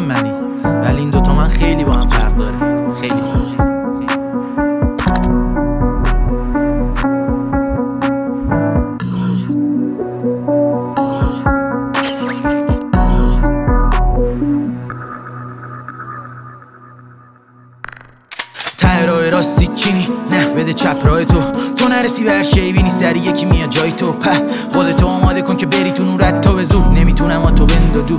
میدونم منی، ولی این دوتا من خیلی با هم فرق داره، خیلی. ته راه راستی چینی نه بده چپ راه تو نرسی به هر شی بینی سری یکی میاد جای تو. خودتو آماده کن که بری تو نورت تو به زور، نمیتونم تو بندادو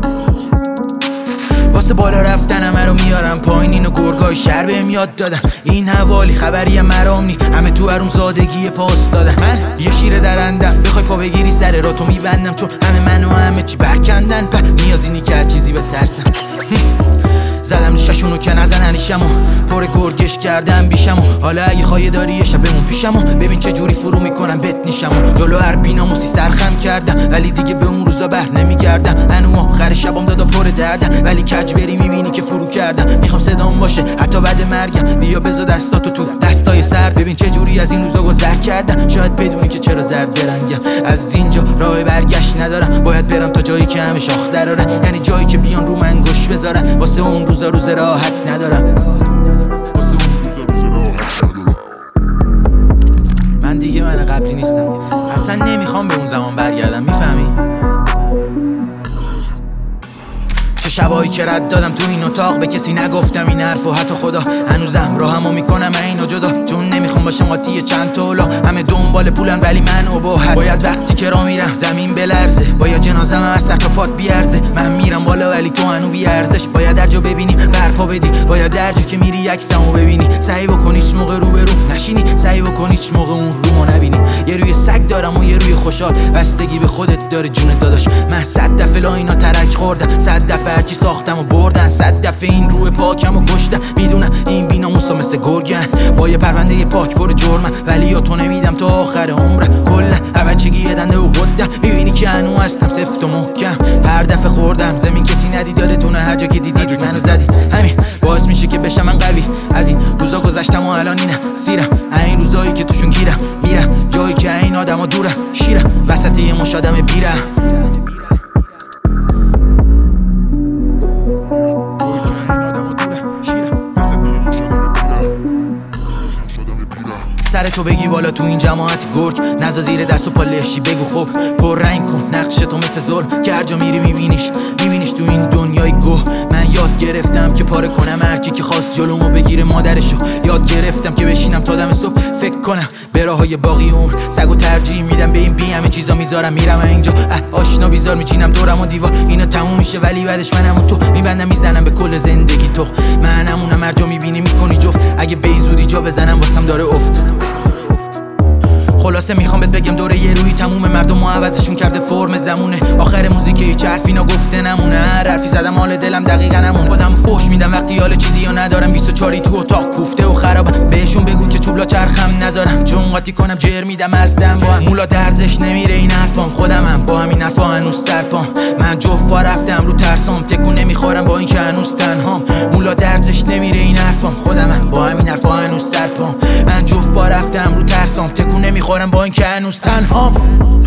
واسه بالا رفتن همه رو میارم پایین، اینو گرگای شهر بهم یاد دادن. این حوالی خبری مرام نی، همه تو حروم زادگی پاس دادن. من یه شیر درندم، بخوای پا بگیری سر را تو میبندم، چون همه منو همه چی برکندن. نیازی نی که هر چیزی بترسم. زدم ششونو که نزننشمو، پر گرگش کردم بیشمو. حالا اگه خواهی داری یه شب بمون پیشمو، ببین چه جوری فرو میکنم بت نیشمو. جلو هر بیناموسی سرخم کردم، ولی دیگه به اون روزا بر نمیگردم. انو آخر شبام دادا پر دردم، ولی کج بری میبینی که فرو کردم. میخوام صدام باشه حتی بعد مرگم، بیا بذار دستاتو تو دستای سرد، ببین چه جوری از این روزا گذر کردم. شاید بدونی که چرا زرد درنگم، از اینجا راه برگشت ندارم. باید برم تا جایی که همه شاخ درارن، یعنی جایی که بیان رو من گوش بذارن. واسه اون روز راحت ندارم، من دیگه من قبلی نیستم، اصلا نمیخوام به اون زمان برگردم، میفهمی؟ چه شبایی که رد دادم تو این اتاق، به کسی نگفتم این حرفو حتی خدا. هنوزم راهمو میکنم اینو جدا، چون نمیخوام باشم قاطی چند تولا. همه دنبال پولن ولی من اباحت، باید وقتی که راه میرم زمین بلرزه، باید جنازم از سر تا پات بیارزه. من میرم بالا ولی تو هنو بیارزش، باید در جا ببینی برپا بدی، باید در جا که میری یکسمو ببینی. سعی بکن هیچ موقع رو به رو نشینی، سعی بکن هیچ موقع اون رومو نبینی. یه روی سگ دارم و یه روی خوشحال، بستگی به خودت داره جون داداش. من 100 دفعه لاینا ترک خوردم، 100 دفعه هرچی ساختم و بردن، 100 دفعه این روح پاکم و کشتم. میدونم این بیناموسا مثل گرگن، با یه پرونده پاک پر جرمم، ولی یا تو نمیدم تا آخر عمرم. کلا بچگی یه دنده و قدم، میبینی که هنو هستم سفت و محکم. هر دفعه خوردم زمین کسی ندید، یادتونه هر جا که دیدید منو زدید. همین باعث میشه که بشم من قوی، از این روزا گذشتم و الان اینم سیرم. این روزایی که توشون گیرم میرم جایی که این آدما دورم، شیرم وسط یه مش آدم بیرم. سر تو بگی بالا تو این جماعت گرگ، نزا زیر دست و پا لشی. بگو خب پر رنگ کن نقش تو مثل ظلم، که هر جا میری میبینیش تو این دنیای گوه. من یاد گرفتم که پاره کنم هر کی که خواست جلومو بگیره مادرشو. یاد گرفتم که بشینم تا دم صبح فکر کنم به راههای باقی عمر. سگو ترجیح میدم به این بی، همه چیزا میذارم میرم اینجا. آشنا بیزار میچینم دورم و دیوار، اینا تموم میشه ولی بعدش منم و تو میبندم میزنم به کل زندگی تو. منمونم هر جا میبینی میکنی جفت، اگه به این زودی جا بزنم واسم داره افت. خلاصه میخوام بهت بگم دوره یه روی تموم مردم عوضشون کرده فرم زمونه. آخر موزیک هیچ حرفی نگفته نمونه، هر حرفی زدم حال دلم دقیقا نمون. خودم فوش میدم وقتی حال چیزی یا ندارم، 24 تو اتاق کوفته و خرابم. بهشون بگو که چوبلا چرخم نذارم، چون قاطی کنم جر میدم از دم. با هم مولا درزش نمیره این حرفام، خودمم با همین حرفا هنوز سرپام. من جفا رفتم رو ترسام، تکون نمیخورم با این که هنوز تنهام. مولا درزش نمیره این حرفام، خودمم با همین حرفا هنوز سرپام. من جفا رفتم رو ترسام، تکون نمیخورم با این که هنوز تنهام.